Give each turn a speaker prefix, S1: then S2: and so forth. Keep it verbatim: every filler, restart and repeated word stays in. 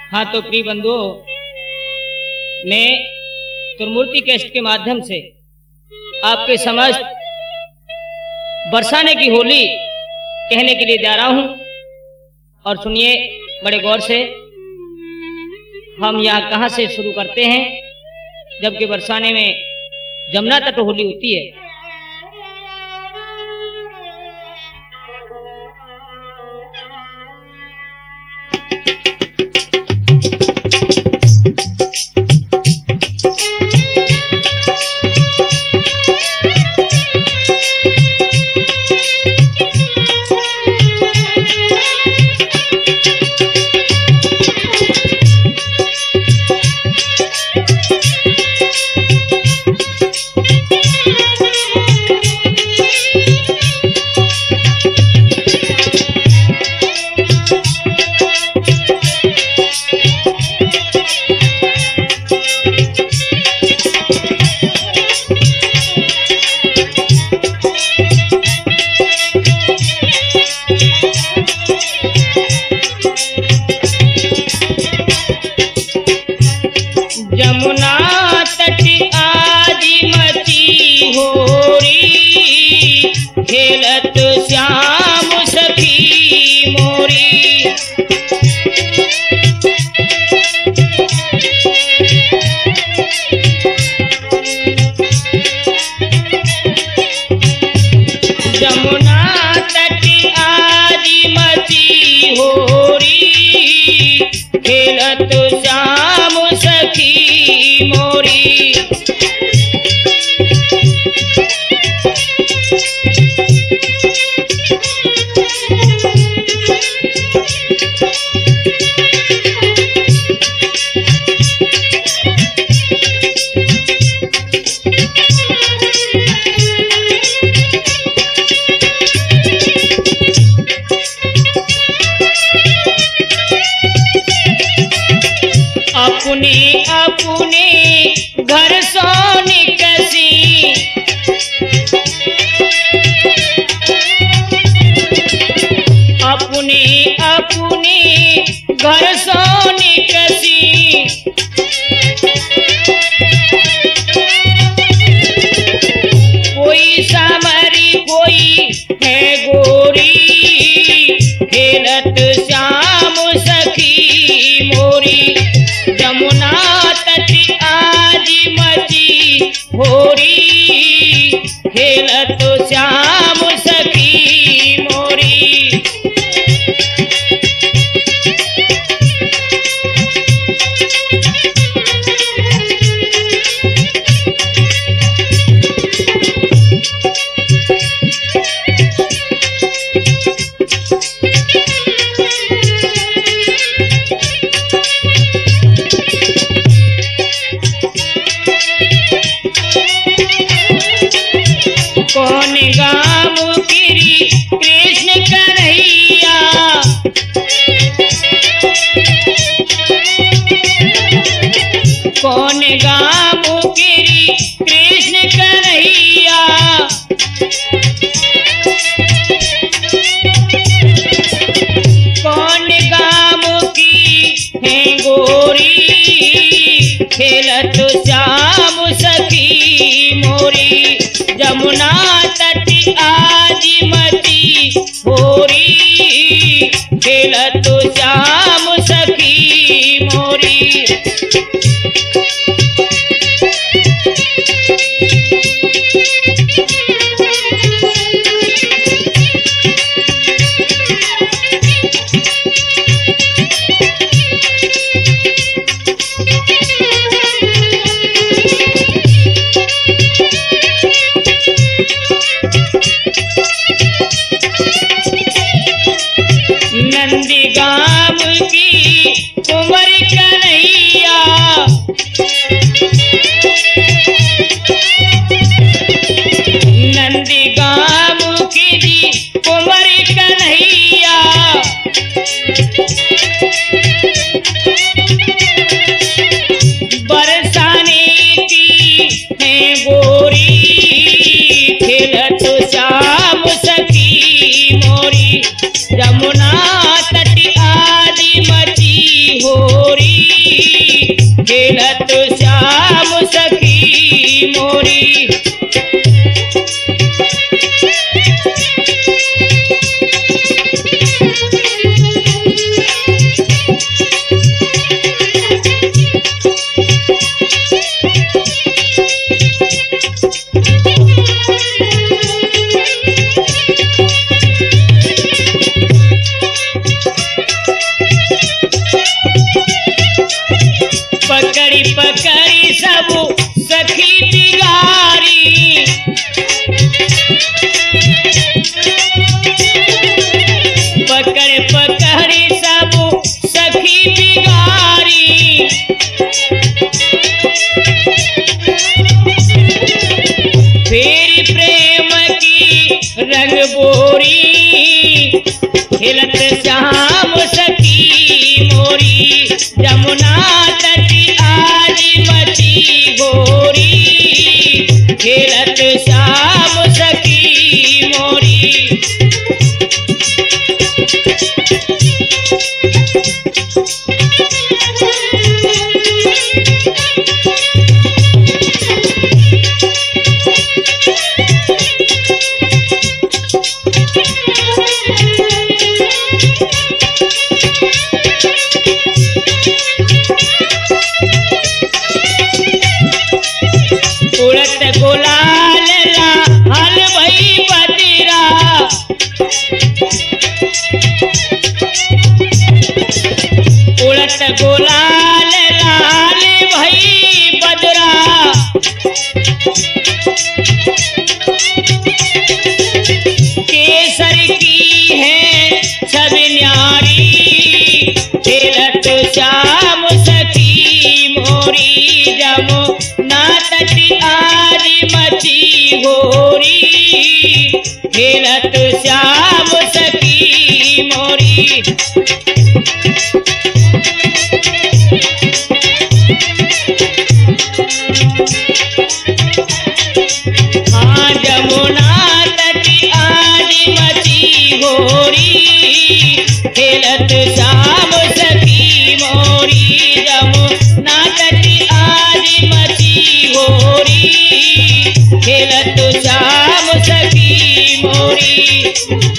S1: हाँ तो प्रिय बंधुओं, मैं त्रिमूर्ति कैसेट के माध्यम से आपके समस्त बरसाने की होली कहने के लिए जा रहा हूं और सुनिए बड़े गौर से। हम यहाँ कहाँ से शुरू करते हैं, जबकि बरसाने में जमुना तट होली होती है। जमुना तट आज मची होरी, खेलत श्याम सखी मोरी। जमुना तट आज मची होरी, खेलत श्याम सखी मोरी। अपने अपने घर सो निकसी, अपने अपने घर सो निकसी। कोई सामरी कोई है गोरी, खेलत श्याम सखी मोरी। जमुना तट आज मची होरी, खेलत श्याम सखी मोरी। कौन गाम गिरी कृष्ण कन्हैया, कौन गाम गिरी कृष्ण कन्हैया। कौन गाम की है गोरी, खेलत श्याम सखी मोरी। जमुना तट आज मची होरी, खेलत श्याम सखी मोरी। नंदीगाम की कुंवर कन्हैया, नंदीगाम की कुंवर कन्हैया। बरसाने की है गोरी, खेलत श्याम सखी मोरी। जमुना तट आज मची हो खेलत श्याम सखी मोरी। पकड़ी पकड़ी सब सखी बिगारी, पकड़ पकड़ी सब सखी बिगारी। फिर प्रेम की रंग बोरी, खेलत श्याम सखी मोरी। जमुना तटी आज मची गोरी, खेलत श्याम सखी मोरी। उड़त गुलाल लाल भई बदरा, उड़त गुलाल लाल भई बदरा। केसर की है छवि न्यारी, खेलत श्याम सखी मोरी। जमुना तटी आज मची गोरी, खेलत श्याम सखी मोरी। हाँ जमुना तटी आज मची गोरी, खेलत श्याम सखी मोरी। जमुना तटी आज मची गोरी, खेलत श्याम सखी मोरी।